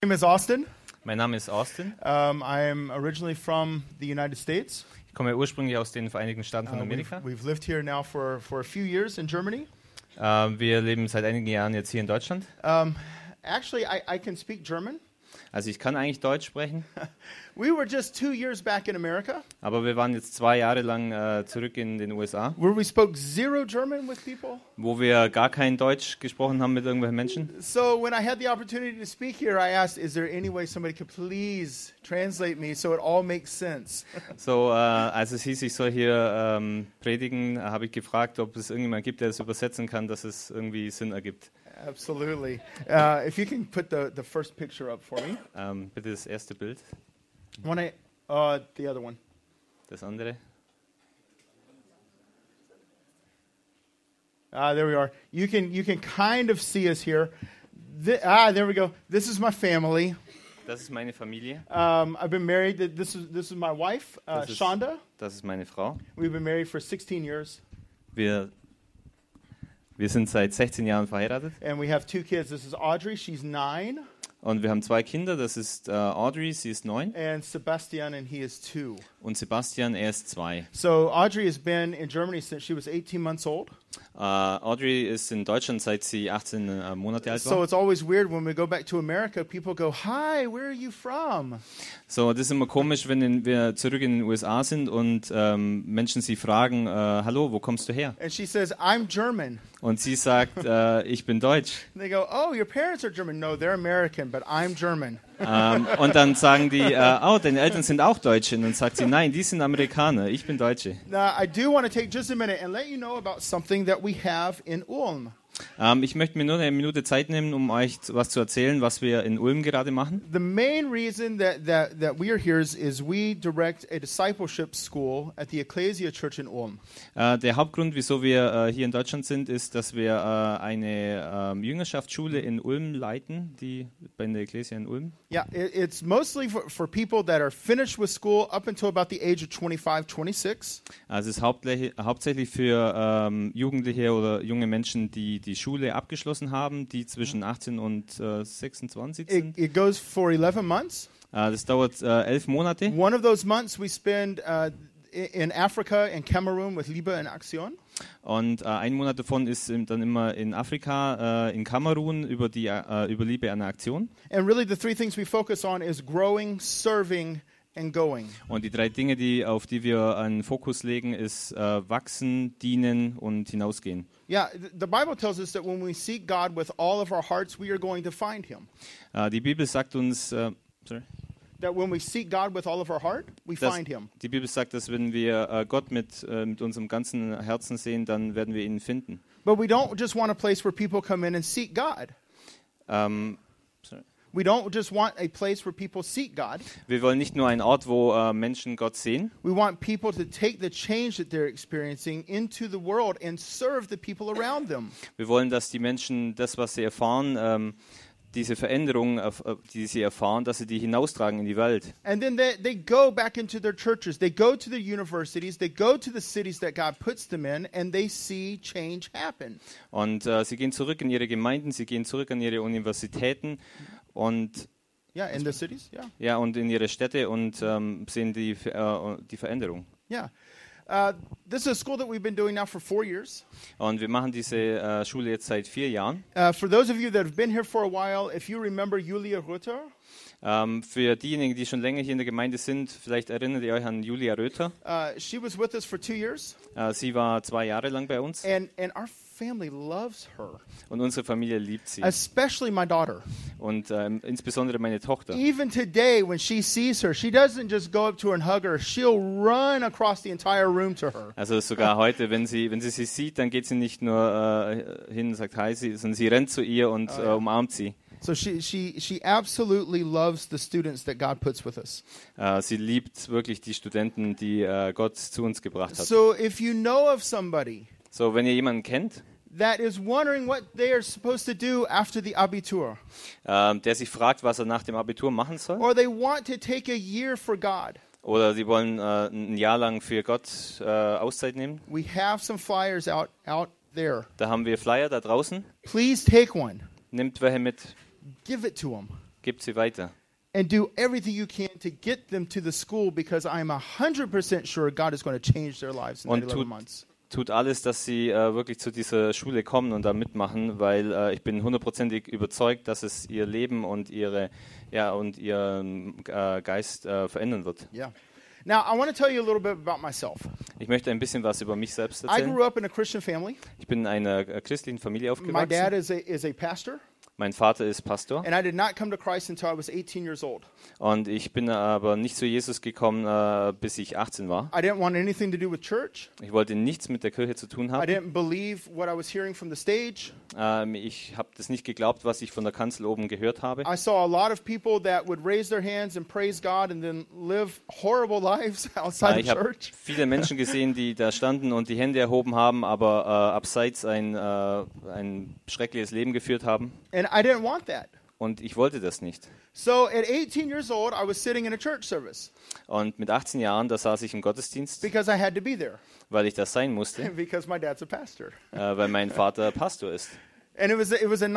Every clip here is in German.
My name is Austin. Mein Name ist Austin. I'm originally from the United States. Ich komme ursprünglich aus den Vereinigten Staaten von Amerika. We've lived here now for a few years in Germany. Wir leben seit einigen Jahren jetzt hier in Deutschland. Actually, I can speak German. Also ich kann eigentlich Deutsch sprechen. We were just 2 years back in America, Aber wir waren jetzt 2 Jahre lang zurück in den USA, where we spoke zero German with people. wo wir gar kein Deutsch gesprochen haben mit irgendwelchen Menschen. So when I had the opportunity to speak here, I asked, is there any way somebody could please translate me so it all makes sense? So, als es hieß, ich soll hier predigen, habe ich gefragt, ob es irgendjemand gibt, der es übersetzen kann, dass es irgendwie Sinn ergibt. Absolutely. If you can put the first picture up for me. Bitte das erste Bild, The other one. das andere. There we are. You can kind of see us here. There we go. This is my family. Das ist meine Familie. I've been married. This is my wife, Shonda. Das ist meine Frau. We've been married for 16 years, Wir sind seit 16 Jahren verheiratet and we have 2 kids. This is Audrey. She's 9, und wir haben 2 Kinder. Das ist Audrey, sie ist 9 and Sebastian, and he is 2. und Sebastian, er ist 2. So Audrey has been in Germany since she was 18 months old. Audrey ist in Deutschland, seit sie 18 Monate alt So war. it's always weird when we go back to America. People go, "Hi, where are you from?" So, das ist immer komisch, wenn wir zurück in den USA sind und Menschen sie fragen, hallo, wo kommst du her? And she says, "I'm German." Und sie sagt, ich bin Deutsch. And they go, "Oh, your parents are German." No, they're American, but I'm German. Und dann sagen die, oh, deine Eltern sind auch Deutsche. Und dann sagt sie, nein, die sind Amerikaner, ich bin Deutsche. Now, I do want to take just a minute and let you know about something that we have in Ulm. Ich möchte mir nur eine Minute Zeit nehmen, um euch was zu erzählen, was wir in Ulm gerade machen. The main reason that we are here is we direct a discipleship school at the Ecclesia Church in Ulm. Der Hauptgrund, wieso wir hier in Deutschland sind, ist, dass wir eine Jüngerschaftsschule in Ulm leiten, die bei der Ecclesia in Ulm. Yeah, it's mostly for people that are finished with school up until about the age of 25, 26. Also es ist hauptsächlich für Jugendliche oder junge Menschen, die die Schule abgeschlossen haben, die zwischen 18 und 26 sind. It goes for 11 months. Das dauert 11 Monate. One of those months we spend in Africa and Cameroon with Liebe in Aktion. Und ein Monat davon ist dann immer in Afrika, in Kamerun über Liebe an Aktion. And really the 3 things we focus on is growing, serving, and going. Und die 3 Dinge, auf die wir einen Fokus legen, ist wachsen, dienen und hinausgehen. Yeah, the Bible tells us that when we seek God with all of our hearts, we are going to find Him. Die Bibel sagt uns, That when we seek God with all of our heart, we find Him. Die Bibel sagt, dass wenn wir Gott mit unserem ganzen Herzen sehen, dann werden wir ihn finden. But we don't just want a place where people come in and seek God. We don't just want a place where people seek God. Wir wollen nicht nur einen Ort, wo Menschen Gott sehen. We want people to take the change that they're experiencing into the world and serve the people around them. Wir wollen, dass die Menschen das, was sie erfahren, diese Veränderung, die sie erfahren, dass sie die hinaustragen in die Welt. And then they go back into their churches. They go to their universities. They go to the cities that God puts them in, and they see change happen. Und sie gehen zurück in ihre Gemeinden, sie gehen zurück an ihre Universitäten und Yeah, in the cities. Yeah. ja, und in ihre Städte und sehen die Veränderung. Yeah. This is a school that we've been doing now for 4 years. Und wir machen diese Schule jetzt seit 4 Jahren. For those of you that have been here for a while, if you remember Julia Rütter. Für diejenigen, die schon länger hier in der Gemeinde sind, vielleicht erinnert ihr euch an Julia Röther. She was with us for 2 years. Sie war 2 Jahre lang bei uns. And our family loves her. Und unsere Familie liebt sie. Especially my daughter. Und insbesondere meine Tochter. Even today, when she sees her, she doesn't just go up to her and hug her. She'll run across the entire room to her. Also sogar heute, wenn sie sieht, dann geht sie nicht nur hin und sagt Hi, sondern sie rennt zu ihr und umarmt sie. So she absolutely loves the students that God puts with us. Sie liebt wirklich die Studenten, die Gott zu uns gebracht hat. So if you know of somebody So, wenn ihr jemanden kennt, that is wondering what they are supposed to do after the Abitur, der sich fragt, was er nach dem Abitur machen soll, or they want to take a year for God, oder sie wollen ein Jahr lang für Gott Auszeit nehmen, we have some flyers out there. da haben wir Flyer da draußen. Please take one. Nehmt welche mit. Give it to them. gebt sie weiter. And do everything you can to get them to the school because I'm 100% sure God is going to change their lives in Und that 11 months. Tut alles, dass sie wirklich zu dieser Schule kommen und da mitmachen, weil ich bin hundertprozentig überzeugt, dass es ihr Leben und ihren Geist verändern wird. Yeah. Now, I want to tell you a little bit about myself. Ich möchte ein bisschen was über mich selbst I erzählen. grew up in a Christian family. Ich bin in einer christlichen Familie My dad aufgewachsen. is a pastor, Mein Vater ist Pastor and I did not come to Christ until I was 18 years old. und ich bin aber nicht zu Jesus gekommen, bis ich 18 war. I didn't want anything to do with church. Ich wollte nichts mit der Kirche zu tun I haben. didn't believe what I was hearing from the stage. Ich habe das nicht geglaubt, was ich von der Kanzel oben gehört habe. I saw a lot of people that would raise their hands and praise God and then live horrible lives outside of Ich habe church. viele Menschen gesehen, die da standen und die Hände erhoben haben, aber abseits ein schreckliches Leben geführt haben. And I didn't want that. Und ich wollte das nicht. So at 18 years old, I was sitting in a church service Und mit 18 Jahren, da saß ich im Gottesdienst, because I had to be there weil ich das sein musste, because my dad's a pastor. weil mein Vater Pastor ist. And it was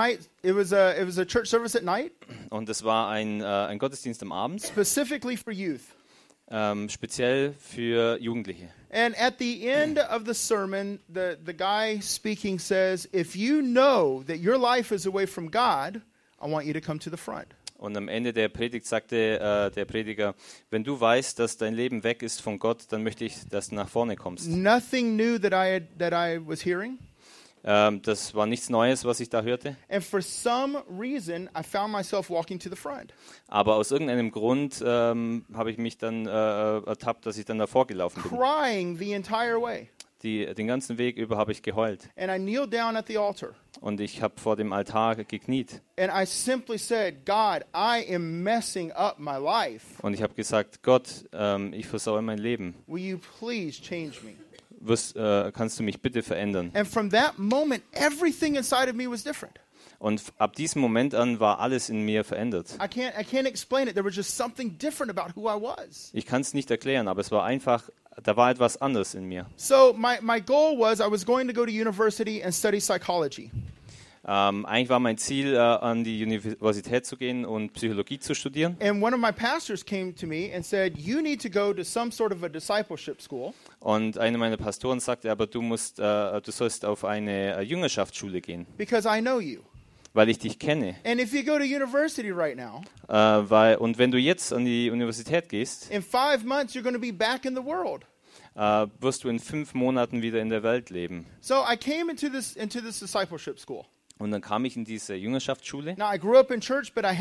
a church service at night, Und es war ein Gottesdienst am Abend, specifically for youth. speziell für Jugendliche. And at the end of the sermon, the guy speaking says, if you know that your life is away from God, I want you to come to the front. Und am Ende der Predigt sagte der Prediger, wenn du weißt, dass dein Leben weg ist von Gott, dann möchte ich, dass du nach vorne kommst. Nothing new that I was hearing. Das war nichts Neues, was ich da hörte. And for some reason, I found myself walking to the front. Aber aus irgendeinem Grund habe ich mich dann ertappt, dass ich dann davor gelaufen bin. Crying the entire way. Den ganzen Weg über habe ich geheult. And I kneeled down at the altar. Und ich habe vor dem Altar gekniet. And I simply said, God, I am messing up my life. Und ich habe gesagt, Gott, ich versaue mein Leben. Will you please change me? Kannst du mich bitte verändern? And from that moment, everything inside of me was different. Und ab diesem Moment an war alles in mir verändert. I can't explain it. There was just something different about who I was. Ich kann es nicht erklären, aber es war einfach, da war etwas anderes in mir. So my goal was I was going to go to university and study psychology. Eigentlich war mein Ziel, an die Universität zu gehen und Psychologie zu studieren. And one of my pastors came to me and said, you need to go to some sort of a discipleship school. Und einer meiner Pastoren sagte, aber du sollst auf eine Jüngerschaftsschule gehen, Because I know you. weil ich dich kenne. And if you go to university right now, Und wenn du jetzt an die Universität gehst, in 5 months you're going to be back in the world. wirst du in 5 Monaten wieder in der Welt leben. So I came into this discipleship school. Und dann kam ich in diese Jüngerschaftsschule. Now I grew up in church, but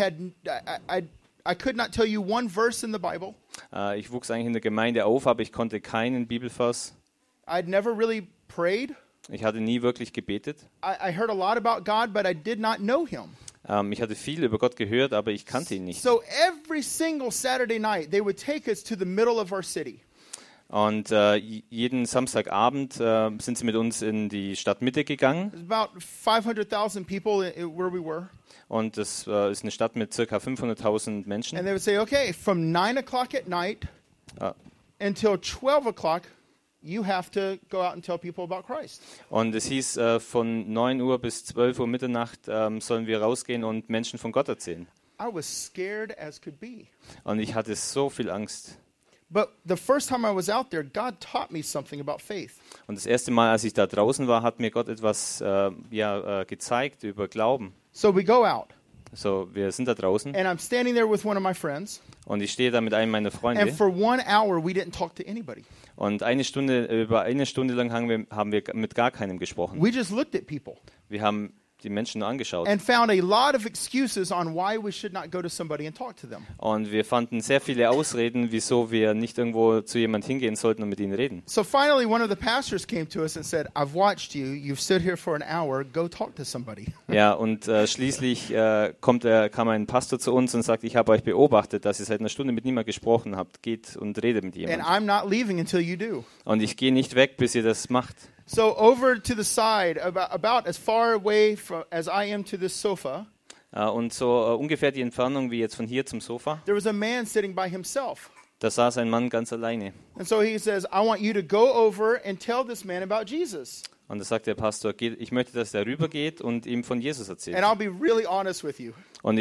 I could not tell you one verse in the Bible. Ich wuchs eigentlich in der Gemeinde auf, aber ich konnte keinen Bibelvers. I'd never really prayed. Ich hatte nie wirklich gebetet. I heard a lot about God, but I did not know Him. Ich hatte viel über Gott gehört, aber ich kannte ihn nicht. So every single Saturday night, they would take us to the middle of our city. Und jeden Samstagabend sind sie mit uns in die Stadtmitte gegangen. There's about 500,000 people where we were. Und das ist eine Stadt mit ca. 500.000 Menschen. And they would say, okay, from 9 o'clock at night until 12 o'clock, you have to go out and tell people about Christ. Und es hieß, von 9 Uhr bis 12 Uhr Mitternacht sollen wir rausgehen und Menschen von Gott erzählen. I was scared as could be. Und ich hatte so viel Angst. But the first time I was out there, God taught me something about faith. Und das erste Mal, als ich da draußen war, hat mir Gott etwas gezeigt über Glauben. So we go out, So, wir sind da draußen and I'm standing there with one of my friends, und ich stehe da mit einem meiner and Freunde. for 1 hour we didn't talk to anybody. Und über eine Stunde lang haben wir mit gar keinem gesprochen. We just looked at people Wir haben die Menschen nur angeschaut. and found a lot of excuses on why we should not go to somebody and talk to them. Und wir fanden sehr viele Ausreden, wieso wir nicht irgendwo zu jemand hingehen sollten und mit ihnen reden. So finally, one of the pastors came to us and said, I've watched you. You've stood here for an hour. Go talk to somebody. Ja, und schließlich kam ein Pastor zu uns und sagt, ich habe euch beobachtet, dass ihr seit einer Stunde mit niemandem gesprochen habt. Geht und redet mit And jemandem. I'm not leaving until you do. Und ich gehe nicht weg, bis ihr das macht. So over to the side, about as far away as I am to this sofa, Und so ungefähr die Entfernung wie jetzt von hier zum Sofa, there was a man sitting by himself. da saß ein Mann ganz alleine. And so he says, I want you to go over and tell this man about Jesus. Und da sagt der Pastor, ich möchte, dass er rübergeht und ihm von Jesus erzählt. And I'll be really honest with you. Und ich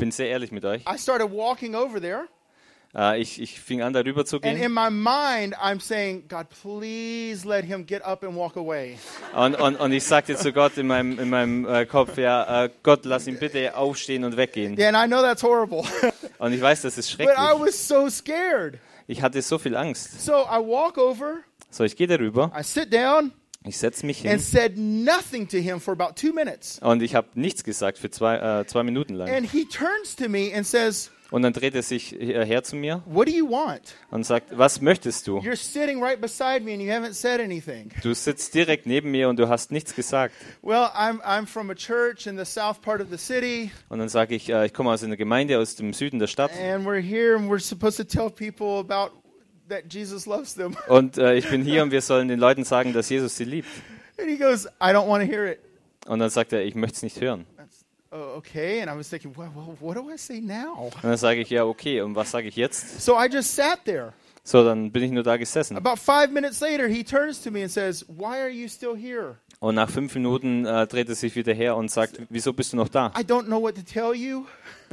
bin sehr ehrlich mit euch. I started walking over there. Ich fing an, darüber zu And gehen. in my mind, I'm saying, God, please let him get up and walk away. Und ich sagte zu Gott in meinem Kopf, ja, Gott, lass ihn bitte aufstehen und weggehen. Yeah, and I know that's horrible. Und ich weiß, das ist But I schrecklich. was so scared. Ich hatte so viel Angst. So I walk over, So, ich gehe darüber, I sit down, ich setze mich and hin said nothing to him for about 2 minutes. und ich habe nichts gesagt für zwei Minuten lang. And he turns to me and says, Und dann dreht er sich her zu mir what do you want? und sagt, was möchtest du? You're sitting right beside me and you haven't said anything. Du sitzt direkt neben mir und du hast nichts gesagt. Well, I'm from a church in the south part of the city, Und dann sage ich, ich komme aus einer Gemeinde aus dem Süden der Stadt. and we're here and we're supposed to tell people about that Jesus loves them. Und ich bin hier und wir sollen den Leuten sagen, dass Jesus sie liebt. And he goes, I don't want to hear it. Und dann sagt er, ich möchte es nicht hören. Oh, okay. And I was thinking, well, what do I say now? Und dann sage ich, ja, okay, und was sage ich jetzt? So I just sat there. So, dann bin ich nur da gesessen. About 5 minutes later, he turns to me and says, why are you still here? Und nach 5 Minuten dreht er sich wieder her und sagt, wieso bist du noch da? I don't know what to tell you,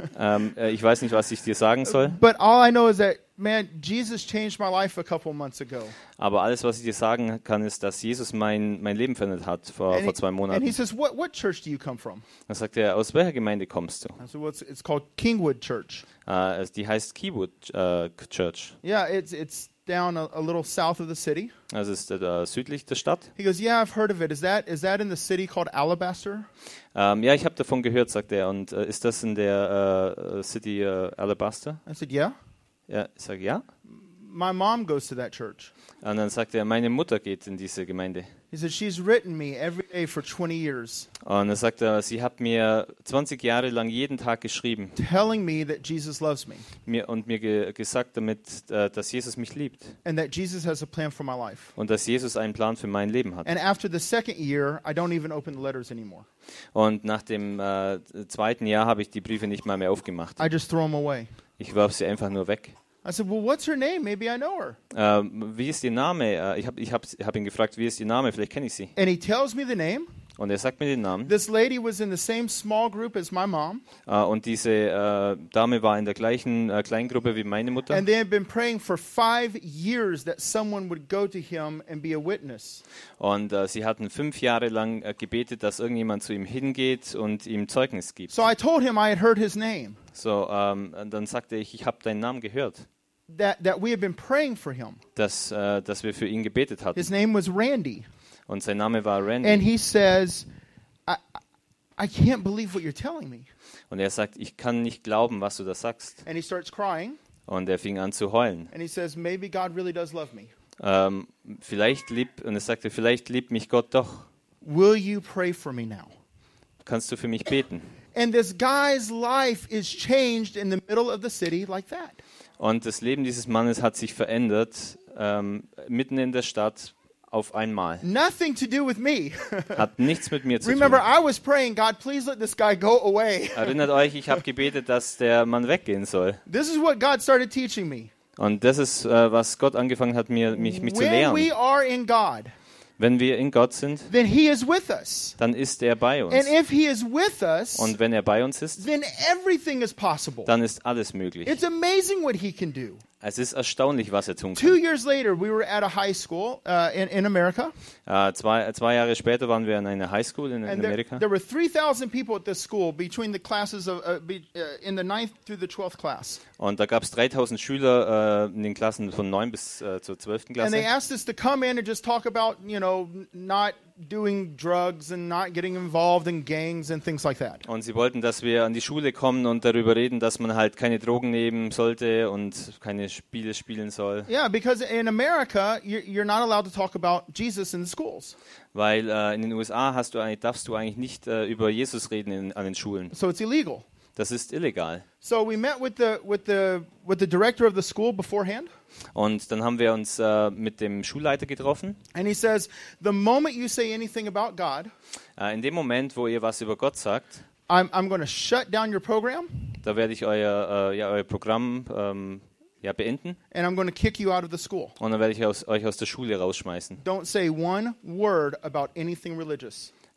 Ich weiß nicht, was ich dir sagen soll. but all I know is that, man, Jesus changed my life a couple months ago. Aber alles, was ich dir sagen kann, ist, dass Jesus mein Leben verändert hat vor 2 And he Monaten. says, what church do you come from? Dann sagt er, aus welcher Gemeinde kommst du? I said, well, it's called Kingwood Church. Die heißt Keywood Church. Yeah, it's down a little south of the city. Also ist südlich der Stadt. He goes, yeah, I've heard of it. Is that in the city called Alabaster? Ja, ich habe davon gehört, sagt er. Und ist das in der City Alabaster? I said, yeah. Ja, ich sage ja. My mom goes to that church. Und dann sagt er, meine Mutter geht in diese Gemeinde. He said, she's written me every day for 20 years, Und dann sagt er, sie hat mir 20 Jahre lang jeden Tag geschrieben telling me that Jesus loves me mir gesagt damit, dass Jesus mich liebt and that Jesus has a plan for my life. und dass Jesus einen Plan für mein Leben hat. And after the second year, I don't even open the letters anymore. Und nach dem 2. Jahr habe ich die Briefe nicht mal mehr aufgemacht. I just throw them away. Ich warf sie einfach nur weg. I said, well, what's her name? Maybe I know her. Wie ist ihr Name? Ich hab ihn gefragt, wie ist ihr Name? Vielleicht kenne ich sie. And he tells me the name. Und er sagt mir den Namen. This lady was in the same small group as my mom. Und diese Dame war in der gleichen Kleingruppe wie meine Mutter. And they had been praying for 5 years that someone would go to him and be a witness. Und sie hatten 5 Jahre lang gebetet, dass irgendjemand zu ihm hingeht und ihm Zeugnis gibt. So I told him I had heard his name, So, dann sagte ich habe deinen Namen gehört, that we had been praying for him. dass wir für ihn gebetet hatten. His name was Randy. Und sein Name war Randy. And he says, I can't believe what you're telling me. Und er sagt, ich kann nicht glauben, was du da sagst. And he starts crying. Und er fing an zu heulen. And he says, maybe God really does love me. Und er sagte, vielleicht liebt mich Gott doch. Will you pray for me now? Kannst du für mich beten? And this guy's life is changed in the middle of the city like that. Und das Leben dieses Mannes hat sich verändert, mitten in der Stadt auf einmal. Nothing to do with me. Hat nichts mit mir zu tun. Remember, I was praying, God, please let this guy go away. Erinnert euch, ich habe gebetet, dass der Mann weggehen soll. This is what God started teaching me. Und das ist, was Gott angefangen hat, mich zu When lehren. we are in God, Wenn wir in Gott sind, then He is with us. dann ist er bei uns. And if He is with us, Und wenn er bei uns ist, then everything is possible. dann ist alles möglich. It's amazing what He can do. Es ist erstaunlich, was er tun 2 kann. years later, we were at a high school in America, 2 Jahre später waren wir in einer Highschool in and Amerika. there were 3,000 people at this school between the classes of in the 9th through the 12th class. Und da gab es 3000 Schüler in den Klassen von 9 bis zur 12. And they Klasse. asked us to come in and just talk about, not doing drugs and not getting involved in gangs and things like that. Und sie wollten, dass wir an die Schule kommen und darüber reden, dass man halt keine Drogen nehmen sollte und keine Spiele spielen soll. Yeah, because in America, you're not allowed to talk about Jesus in the schools. Weil in den USA darfst du eigentlich nicht über Jesus reden an den Schulen. So it's illegal. Das ist illegal. So we met with the director of the school beforehand, Und dann haben wir uns mit dem Schulleiter getroffen. and he says, the moment you say anything about God, In dem Moment, wo ihr was über Gott sagt, I'm going to shut down your program, da werde ich euer Programm beenden. and I'm going to kick you out of the school. Und dann werde ich euch aus der Schule rausschmeißen. Don't say one word about anything religious.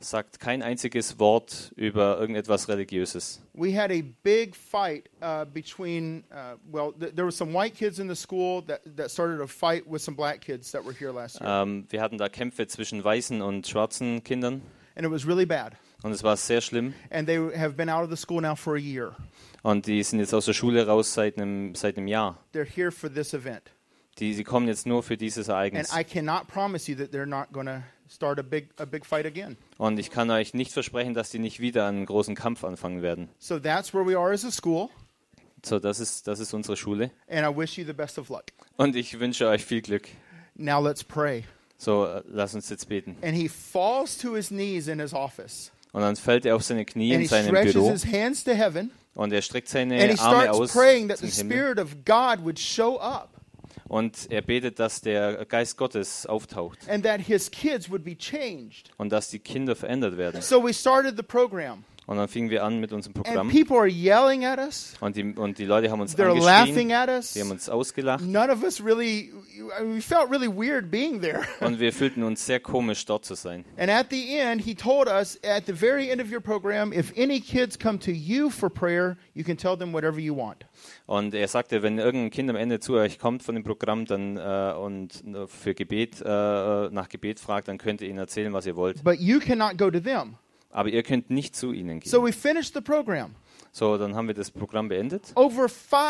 sagt kein einziges Wort über irgendetwas Religiöses. We had a big fight between, there were some white kids in the school that started a fight with some black kids that were here last year. Wir hatten da Kämpfe zwischen weißen und schwarzen Kindern And it was really bad. und es war sehr schlimm. And they have been out of the school now for a year. Und die sind jetzt aus der Schule raus seit einem Jahr. They're here for this event. Sie kommen jetzt nur für dieses And Ereignis. I cannot promise you that they're not going to start a big fight again. Und ich kann euch nicht versprechen, dass die nicht wieder einen großen Kampf anfangen werden. So that's where we are as a school. So, das ist unsere Schule. And I wish you the best of luck. Und ich wünsche euch viel Glück. Now let's pray. So, lasst uns jetzt beten. And he falls to his knees in his office. Und dann fällt er auf seine Knie And in he seinem stretches Büro his hands to heaven. und er streckt And he seine Arme starts aus praying that zum the Himmel. Spirit of God would show up. Und er betet, dass der Geist Gottes auftaucht And that his kids would be changed. und dass die Kinder verändert werden. So we started the program. Und dann fingen wir an mit unserem And Programm. people are yelling at us. Und die Leute haben uns They're laughing angeschrien, at us. die haben uns ausgelacht. None of us really, we felt really weird being there. Und wir fühlten uns sehr komisch, dort zu sein. And at the end, he told us, at the very end of your program, if any kids come to you for prayer, you can tell them whatever you want. Und er sagte, wenn irgendein Kind am Ende zu euch kommt von dem Programm dann, und für Gebet, nach Gebet fragt, dann könnt ihr ihnen erzählen, was ihr wollt. But you cannot go to them. Aber ihr könnt nicht zu ihnen gehen. So we finished the program. So, dann haben wir das Programm beendet. Over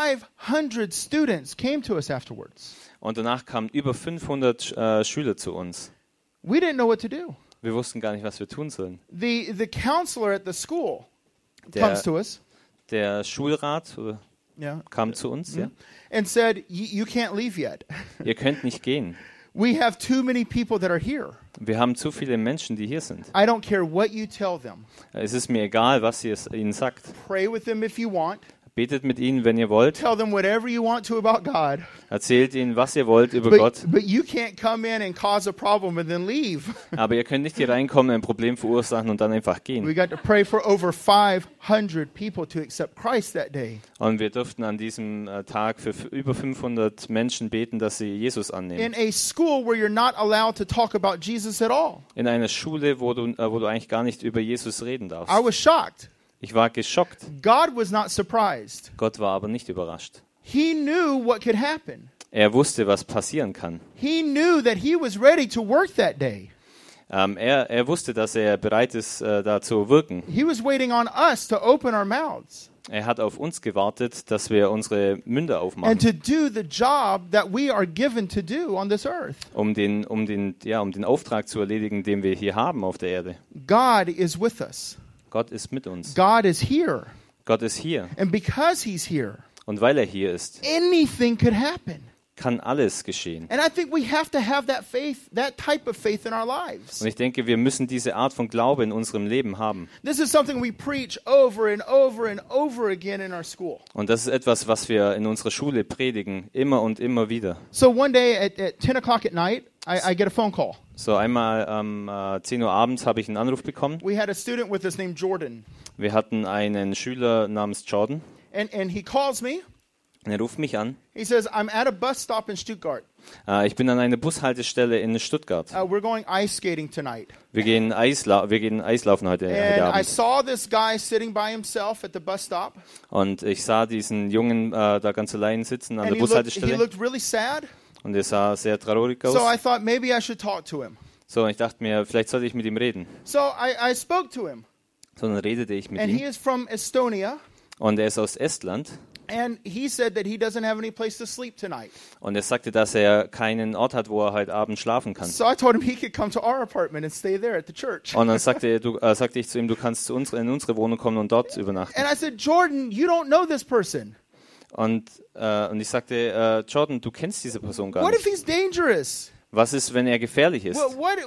500 students came to us afterwards. Und danach kamen über 500 Schüler zu uns. We didn't know what to do. Wir wussten gar nicht, was wir tun sollen. The counselor at the school Der- comes to us. Der Schulrat Yeah. kam zu uns. Ja. And said, you can't leave yet. Ihr könnt nicht gehen. We have too many people that are here. Wir haben zu viele Menschen, die hier sind. I don't care what you tell them. Es ist mir egal, was ihr ihnen sagt. Pray with them if you want. Betet mit ihnen, wenn ihr wollt. Tell them whatever you want to about God. Erzählt ihnen, was ihr wollt über Gott. But you can't come in and cause a problem and then leave. Aber ihr könnt nicht hier reinkommen, ein Problem verursachen und dann einfach We gehen. got to pray for over 500 people to accept Christ that day. Und wir durften an diesem Tag für über 500 Menschen beten, dass sie Jesus annehmen. In a school where you're not allowed to talk about Jesus at all. In einer Schule, wo du eigentlich gar nicht über Jesus reden darfst. I was shocked. Ich war geschockt. God was not surprised. Gott war aber nicht überrascht. He knew what could happen. Er wusste, was passieren kann. He knew that he was ready to work that day. Er wusste, dass er bereit ist, da zu wirken. He was waiting on us to open our mouths Er hat auf uns gewartet, dass wir unsere Münder and aufmachen, to do the job that we are given to do on this earth. um den Auftrag zu erledigen, den wir hier haben auf der Erde. God is with us. Gott ist mit uns. God is here. Gott ist hier. And because he's here, Und weil er hier ist, anything could happen. kann alles geschehen. And I think we have to have that faith, that type of faith in our lives. Und ich denke, wir müssen diese Art von Glaube in unserem Leben haben. This is something we preach over and over and over again in our school. Und das ist etwas, was wir in unserer Schule predigen, immer und immer wieder. So one day at 10 o'clock at night, I get a phone call. So einmal 10 Uhr abends habe ich einen Anruf bekommen. We had a student with us named Jordan. Wir hatten einen Schüler namens Jordan. And he calls me. Und er ruft mich an. He says, I'm at a bus stop in Stuttgart. Ich bin an einer Bushaltestelle in Stuttgart. We're going ice skating tonight. Wir gehen Eislaufen heute And I Abend. saw this guy sitting by himself at the bus stop. Und ich sah diesen Jungen da ganz allein sitzen an And der he Bushaltestelle. looked really sad. Und er sah sehr traurig aus. So I thought maybe I should talk to him. So, und ich dachte mir, vielleicht sollte ich mit ihm reden. So I spoke to him. So, dann redete ich mit And he ihm. is from Estonia. Und er ist aus Estland. And he said that he doesn't have any place to sleep tonight. Und er sagte, dass er keinen Ort hat, wo er heute Abend schlafen kann. So I told him he could come to our apartment and stay there at the church. Und dann sagte ich zu ihm, du kannst in unsere Wohnung kommen und dort übernachten. And I said, Jordan, you don't know this person. Und ich sagte, Jordan, du kennst diese Person gar What if nicht. he's dangerous? Was ist, wenn er gefährlich ist?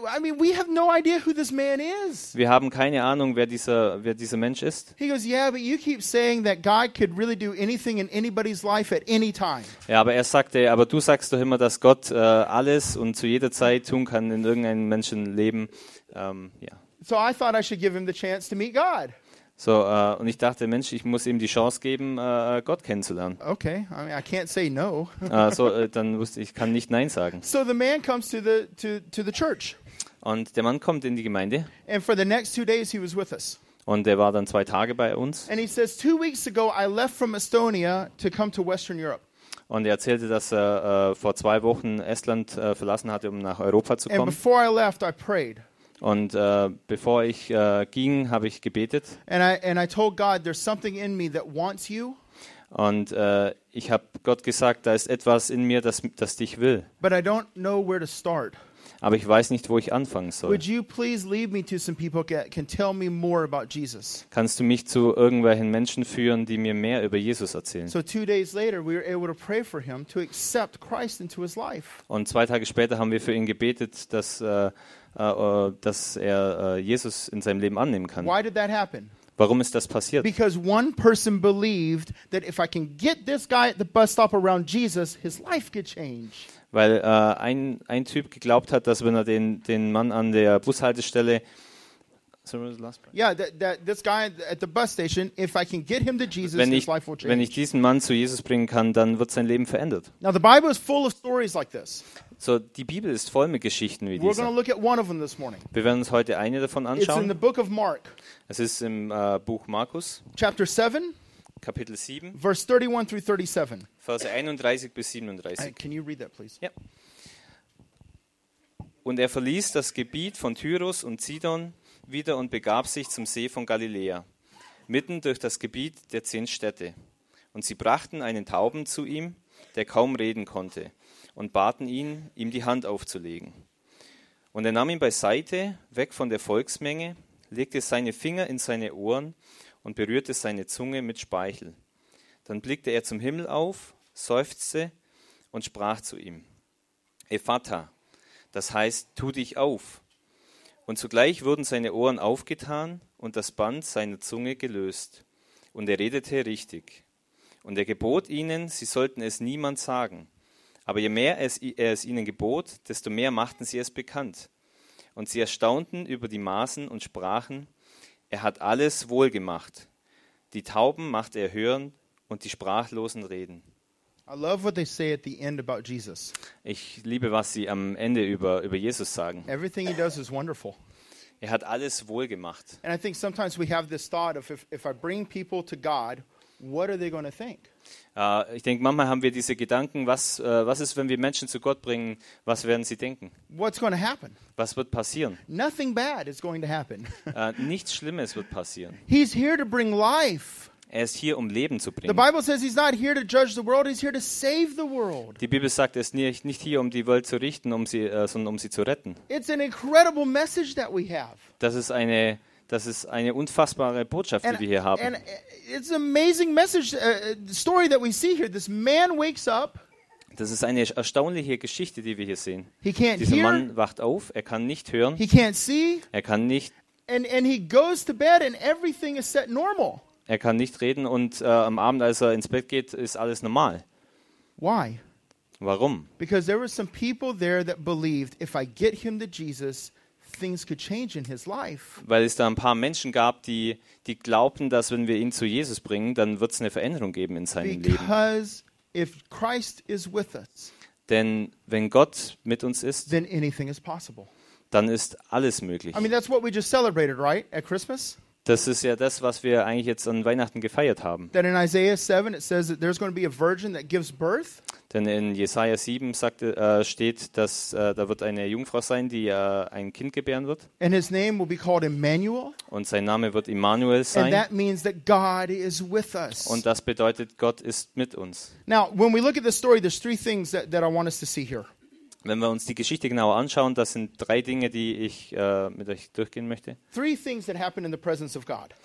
We have no idea who this man is. Wir haben keine Ahnung, wer dieser Mensch ist. He goes, yeah, but you keep saying that God could really do anything in anybody's life at any time. Ja, aber er sagte, aber du sagst doch immer, dass Gott alles und zu jeder Zeit tun kann in irgendeinem Menschenleben. Ja. So I thought I should give him the chance to meet God. So, und ich dachte, Mensch, ich muss ihm die Chance geben, Gott kennenzulernen. Okay, I can't say no. Dann wusste ich, kann nicht Nein sagen. So the man comes to the church. Und der Mann kommt in die Gemeinde And for the next 2 days, he was with us. und er war dann 2 Tage bei uns. And he says, 2 weeks ago, I left from Estonia to come to Western Europe. Und er erzählte, dass er vor 2 Wochen Estland verlassen hatte, um nach Europa zu And kommen. before I left, I prayed. Und bevor ich ging, habe ich gebetet. And I told God, there's something in me that wants you, Und ich habe Gott gesagt, da ist etwas in mir, das dich will. but I don't know where to start. Aber ich weiß nicht, wo ich anfangen soll. Would you please lead me to some people that can tell me more about Jesus? Kannst du mich zu irgendwelchen Menschen führen, die mir mehr über Jesus erzählen? So 2 days later, we were able to pray for him to accept Christ into his life. Und 2 Tage später haben wir für ihn gebetet, dass er Jesus in seinem Leben annehmen kann. Why did that happen? Warum ist das passiert? Because one person believed that if I can get this guy at the bus stop around Jesus, his life could change. Weil ein Typ geglaubt hat, dass wenn er den Mann an der Bushaltestelle Yeah, this guy at the bus station, if I can get him to Jesus, wenn his life will wenn ich change. diesen Mann zu Jesus bringen kann, dann wird sein Leben verändert. Now, the Bible is full of stories like this. So, die Bibel ist voll mit Geschichten wie We're going to dieser. look at one of them this morning. Wir werden uns heute eine davon It's in the anschauen. book of Mark, Es ist im Buch Markus, chapter 7, Kapitel 7, verse 31 through 37. Verse 31 bis 37. Can you read that, please? Ja. Und er verließ das Gebiet von Tyrus und Sidon wieder und begab sich zum See von Galiläa, mitten durch das Gebiet der 10 Städte. Und sie brachten einen Tauben zu ihm, der kaum reden konnte, und baten ihn, ihm die Hand aufzulegen. Und er nahm ihn beiseite, weg von der Volksmenge, legte seine Finger in seine Ohren und berührte seine Zunge mit Speichel. Dann blickte er zum Himmel auf, seufzte und sprach zu ihm: Ephata, das heißt, tu dich auf. Und zugleich wurden seine Ohren aufgetan und das Band seiner Zunge gelöst. Und er redete richtig. Und er gebot ihnen, sie sollten es niemand sagen. Aber je mehr er es ihnen gebot, desto mehr machten sie es bekannt. Und sie erstaunten über die Maßen und sprachen: Er hat alles wohlgemacht. Die Tauben machte er hören und die Sprachlosen reden. I love what they say at the end about Jesus. Ich liebe, was sie am Ende über Jesus sagen. Everything he does is wonderful. Er hat alles wohlgemacht. And I think sometimes we have this thought of if I bring people to God, what are they going to think? Ich denke, manchmal haben wir diese Gedanken, was ist, wenn wir Menschen zu Gott bringen, was werden sie denken? What's going to happen? Was wird passieren? Nothing bad is going to happen. Nichts Schlimmes wird passieren. He's here to bring life. Er ist hier, um Leben zu The bringen. Bible says he's not here to judge the world, he's here to save the world. Die Bibel sagt, er ist nicht hier, um die Welt zu richten, sondern um sie zu retten. It's an incredible message that we have. Das ist eine unfassbare Botschaft, die wir hier haben. And it's an amazing message, story that we see here. This man wakes up. Das ist eine erstaunliche Geschichte, die wir hier sehen. He can't Dieser hear. Mann wacht auf, er kann nicht hören, He can't see. er kann nicht And he goes to bed and everything is set normal. reden und am Abend, als er ins Bett geht, ist alles normal. Why? Warum? Because there were some people there that believed if I get him to Jesus, things could change in his life. Weil es da ein paar Menschen gab, die glaubten, dass wenn wir ihn zu Jesus bringen, dann wird es eine Veränderung geben in seinem Leben. Because if Christ is with us, Denn wenn Gott mit uns ist, then anything is possible. dann ist alles möglich. I mean, that's what we just celebrated, right? At Christmas? Das ist ja das, was wir eigentlich jetzt an Weihnachten gefeiert haben. That in Isaiah 7, it says that there's going to be a virgin that gives birth. Denn in Jesaja 7 steht, dass da wird eine Jungfrau sein, die ein Kind gebären wird. And his name will be called Emmanuel. Und sein Name wird Immanuel And sein. that means that God is with us. Und das bedeutet, Gott ist mit uns. Now, when we look at this story, there's 3 things that I want us to see here. Wenn wir uns die Geschichte genauer anschauen, das sind 3 Dinge, die ich mit euch durchgehen möchte. 3 things that happen in the presence of God.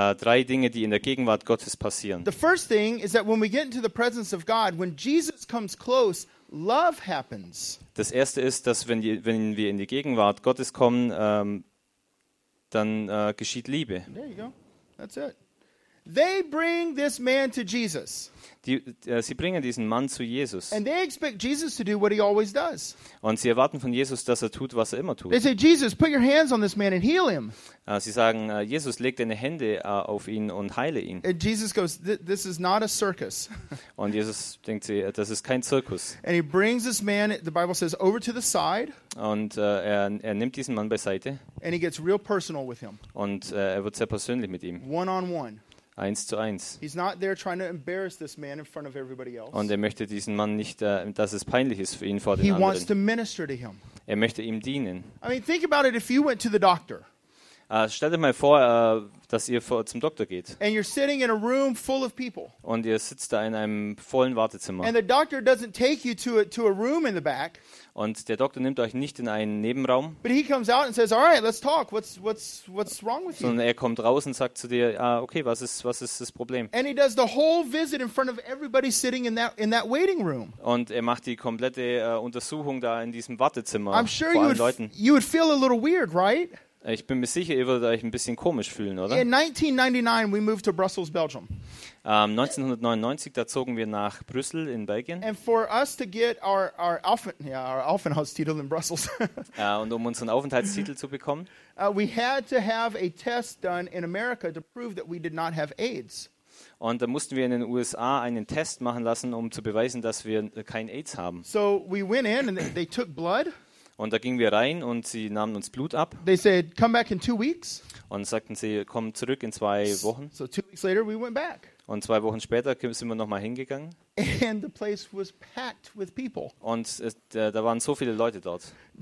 3 Dinge, die in der Gegenwart Gottes passieren. The first thing is that when we get into the presence of God, when Jesus comes close, love happens. Das erste ist, dass wenn wir in die Gegenwart Gottes kommen, dann geschieht Liebe. There you go. That's it. They bring this man to Jesus. Sie bringen diesen Mann zu Jesus. And they expect Jesus to do what he always does. Und sie erwarten von Jesus, dass er tut, was er immer tut. They say, Jesus, put your hands on this man and heal him. Sie sagen, Jesus, leg deine Hände auf ihn und heile ihn. And Jesus goes, this is not a circus. Und Jesus denkt sich, das ist kein Zirkus. And he brings this man, the Bible says, over to the side. Und er nimmt diesen Mann beiseite. And he gets real personal with him. Und er wird sehr persönlich mit ihm. One-on-one. 1:1. He's not there trying to embarrass this man in front of everybody else. Und er möchte diesen Mann nicht, dass es peinlich ist für ihn vor den He wants to anderen. minister to him. Er möchte ihm dienen. I mean, think about it if you went to the doctor. Stellt euch mal vor, dass ihr zum Doktor geht And you're sitting in a room full of people. und ihr sitzt da in einem vollen Wartezimmer. And the doctor doesn't take you to a room in the back. Und der Doktor nimmt euch nicht in einen Nebenraum, But he comes out and says, "All right, let's talk. What's wrong with you?" sondern er kommt raus und sagt zu dir, okay, was ist das Problem? And he does the whole visit in front of everybody sitting in that waiting room. Und er macht die komplette Untersuchung da in diesem Wartezimmer I'm sure vor allen Leuten. you would feel a little weird, right? Ich bin mir sicher, ihr würdet euch ein bisschen komisch fühlen, oder? In 1999, we moved to Brussels, Belgium. 1999, da zogen wir nach Brüssel in Belgien. And for us to get our Aufenthaltstitel in Brussels, Und um unseren Aufenthaltstitel zu bekommen, we had to have a test done in America to prove that we did not have AIDS. und da mussten wir in den USA einen Test machen lassen, um zu beweisen, dass wir kein AIDS haben. So we went in and they took blood. Und da gingen wir rein und sie nahmen uns Blut ab They said, "Come back in 2 weeks." und sagten, sie kommen zurück in 2 Wochen. So 2 weeks later, we went back. Und 2 Wochen später sind wir nochmal hingegangen And the place was packed with people. und da waren so viele Leute dort.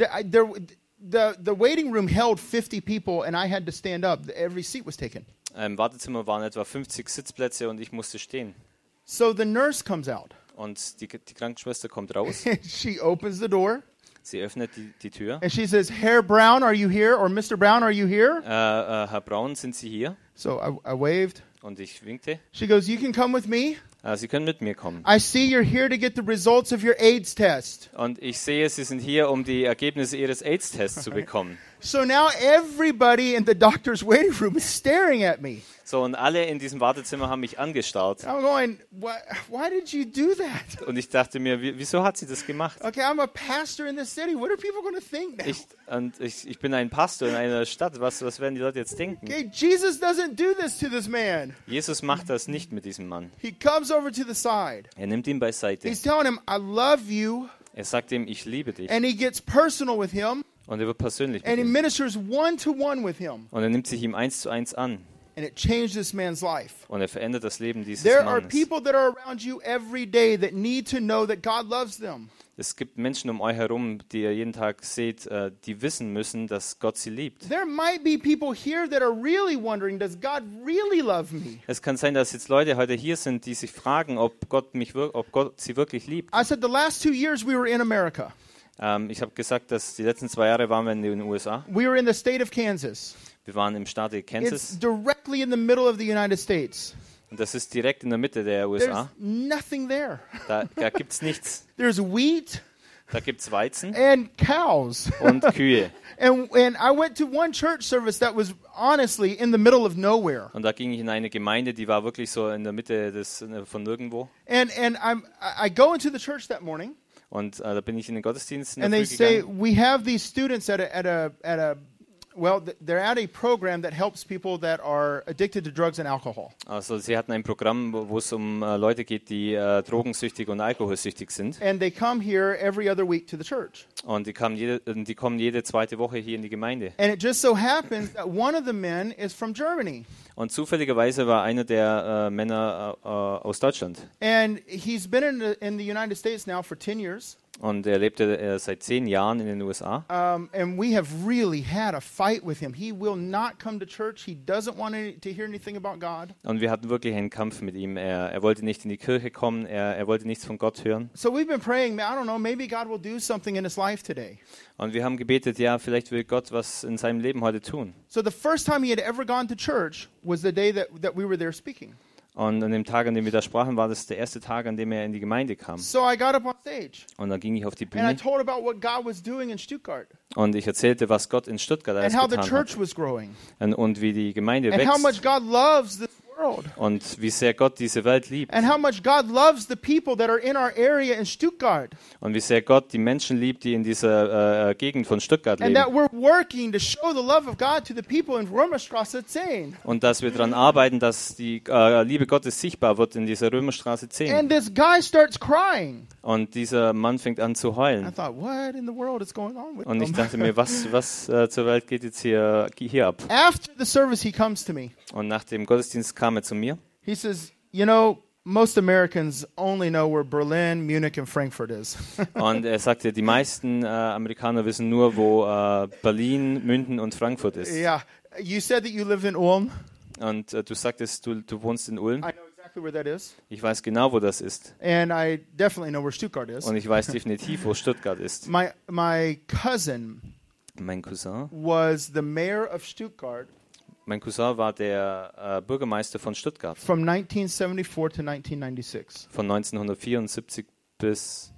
The waiting room held 50 people, and I had to stand up. Every seat was taken. Im Wartezimmer waren etwa 50 Sitzplätze und ich musste stehen. So the nurse comes out. Und die Krankenschwester kommt raus, She opens the door, sie öffnet die Tür. and she says, "Herr Brown, are you here?" Or "Mr. Brown, are you here?" Herr Braun, sind Sie hier? So I waved. Und ich winkte. She goes, "You can come with me. Sie können mit mir kommen. I see you're here to get the results of your AIDS test." Und ich sehe, Sie sind hier, um die Ergebnisse Ihres AIDS-Tests zu bekommen. So now everybody in the doctor's waiting room is staring at me. So, und alle in diesem Wartezimmer haben mich angestarrt. I'm going, why did you do that? Und ich dachte mir, wieso hat sie das gemacht? Okay, I'm a pastor in this city. What are people going to think now? Ich bin ein Pastor in einer Stadt. Was werden die Leute jetzt denken? Okay, Jesus doesn't do this to this man. Jesus macht das nicht mit diesem Mann. He comes over to the side. Er nimmt ihn beiseite. He's telling him, "I love you." Er sagt ihm, ich liebe dich. And he gets personal with him. Und er wird persönlich mit And he ihm. ministers one-to-one with him. Und er nimmt sich ihm 1:1 an. And it changed this man's life. Und er verändert das Leben dieses There are Mannes. people that are around you every day that need to know that God loves them. Es gibt Menschen um euch herum, die ihr jeden Tag seht, die wissen müssen, dass Gott sie liebt. There might be people here that are really wondering, does God really love me? Es kann sein, dass jetzt Leute heute hier sind, die sich fragen, ob Gott sie wirklich liebt. I said the last 2 years we were in America. Ich habe gesagt, dass die letzten 2 Jahre waren wir in den USA. We were in the state of Kansas. Wir waren im Staat It's Kansas directly in the middle of the United States. und das ist direkt in der Mitte der USA. There's nothing there. Da gibt es nichts. There's wheat Da gibt es Weizen and cows. und Kühe. And I went to one church service that was honestly in the middle of nowhere. Und da ging ich in eine Gemeinde, die war wirklich so in der Mitte von nirgendwo. And I go into the church that morning, Und da bin ich in den Gottesdienst in and der they Früh say gegangen. we have these students they're at a program that helps people that are addicted to drugs and alcohol. Also sie hatten ein Programm, wo es um Leute geht, die drogensüchtig und alkoholsüchtig sind. And they come here every other week to the church. Und die kommen jede zweite Woche hier in die Gemeinde. And it just so happens that one of the men is from Germany. Und zufälligerweise war einer der Männer aus Deutschland. And he's been in the United States now for 10 years. Und er lebte seit 10 Jahren in den USA. And we have really had a fight with him. He will not come to church. He doesn't want to hear anything about God. Und wir hatten wirklich einen Kampf mit ihm. Er wollte nicht in die Kirche kommen. Er wollte nichts von Gott hören. So we've been praying, I don't know, maybe God will do something in his life today. Und wir haben gebetet, ja, vielleicht will Gott was in seinem Leben heute tun. So the first time he had ever gone to church was the day that we were there speaking. Und an dem Tag, an dem wir da sprachen, war das der erste Tag, an dem er in die Gemeinde kam. So I got up on stage Und dann ging ich auf die and I Bühne told about what God was doing in Stuttgart und ich erzählte, was Gott in Stuttgart alles and how the getan church hat was growing und wie die Gemeinde and how much wächst God loves this world. world. und wie sehr Gott diese Welt liebt And how much God loves the people that are in our area in Stuttgart. und wie sehr Gott die Menschen liebt, die in dieser Gegend von Stuttgart And leben. that we're working to show the love of God to the people in Römerstraße 10. Und dass wir daran arbeiten, dass die Liebe Gottes sichtbar wird in dieser Römerstraße 10. And this guy starts crying. Und dieser Mann fängt an zu I heulen. thought, what in the world is going on with Und ich him? dachte mir, was zur Welt geht jetzt hier ab? After the service, he comes to me. Und nach dem Gottesdienst kam er zu mir He says, you know, most Americans only know where Berlin, Munich, and Frankfurt is. und er sagte, die meisten Amerikaner wissen nur, wo Berlin, München und Frankfurt ist. Yeah. You said that you live in Ulm. Und du sagtest, du wohnst in Ulm. I know exactly where that is. Ich weiß genau, wo das ist. And I definitely know where Stuttgart is. Und ich weiß definitiv, wo Stuttgart ist. My cousin Mein Cousin was the mayor of Stuttgart war der Bürgermeister von Stuttgart from 1974 to 1996. von 1974 bis